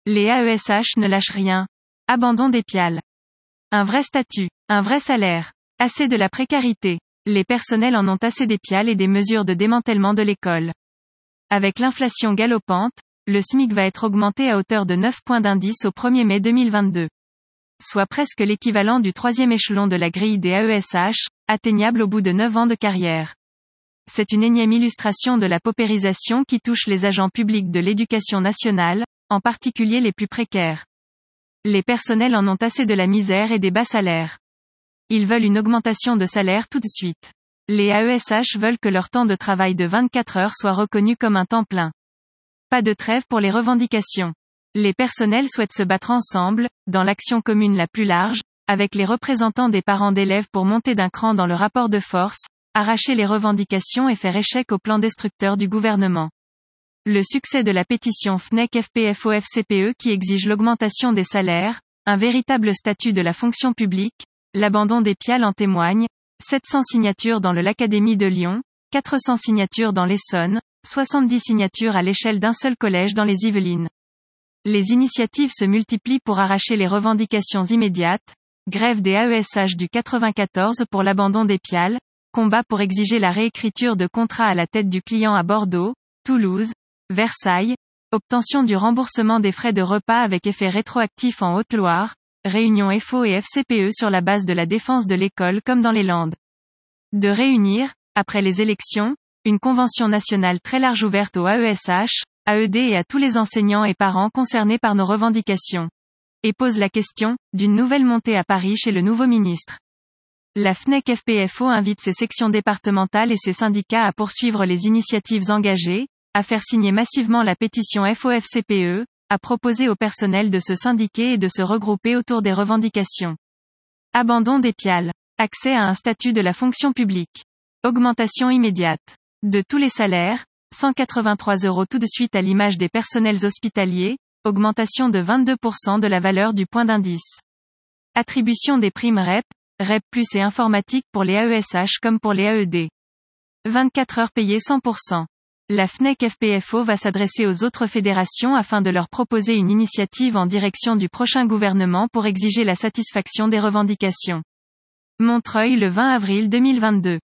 Les AESH ne lâchent rien. Abandon des piales. Un vrai statut, un vrai salaire. Assez de la précarité. Les personnels en ont assez des piales et des mesures de démantèlement de l'école. Avec l'inflation galopante, le SMIC va être augmenté à hauteur de 9 points d'indice au 1er mai 2022. Soit presque l'équivalent du troisième échelon de la grille des AESH, atteignable au bout de 9 ans de carrière. C'est une énième illustration de la paupérisation qui touche les agents publics de l'éducation nationale, en particulier les plus précaires. Les personnels en ont assez de la misère et des bas salaires. Ils veulent une augmentation de salaire tout de suite. Les AESH veulent que leur temps de travail de 24 heures soit reconnu comme un temps plein. Pas de trêve pour les revendications. Les personnels souhaitent se battre ensemble, dans l'action commune la plus large, avec les représentants des parents d'élèves pour monter d'un cran dans le rapport de force, arracher les revendications et faire échec au plan destructeur du gouvernement. Le succès de la pétition FNEC-FPFO-FCPE qui exige l'augmentation des salaires, un véritable statut de la fonction publique, l'abandon des piales en témoigne, 700 signatures dans l'Académie de Lyon, 400 signatures dans l'Essonne, 70 signatures à l'échelle d'un seul collège dans les Yvelines. Les initiatives se multiplient pour arracher les revendications immédiates, grève des AESH du 94 pour l'abandon des piales, combat pour exiger la réécriture de contrats à la tête du client à Bordeaux, Toulouse, Versailles, obtention du remboursement des frais de repas avec effet rétroactif en Haute-Loire, réunion FO et FCPE sur la base de la défense de l'école comme dans les Landes. De réunir, après les élections, une convention nationale très large ouverte aux AESH, AED et à tous les enseignants et parents concernés par nos revendications. Et pose la question, d'une nouvelle montée à Paris chez le nouveau ministre. La FNEC-FPFO invite ses sections départementales et ses syndicats à poursuivre les initiatives engagées, à faire signer massivement la pétition FO-FCPE, à proposer au personnel de se syndiquer et de se regrouper autour des revendications. Abandon des piales. Accès à un statut de la fonction publique. Augmentation immédiate. De tous les salaires, 183 € tout de suite à l'image des personnels hospitaliers, augmentation de 22% de la valeur du point d'indice. Attribution des primes REP, REP+ et informatique pour les AESH comme pour les AED. 24 heures payées 100%. La FNEC-FPFO va s'adresser aux autres fédérations afin de leur proposer une initiative en direction du prochain gouvernement pour exiger la satisfaction des revendications. Montreuil le 20 avril 2022.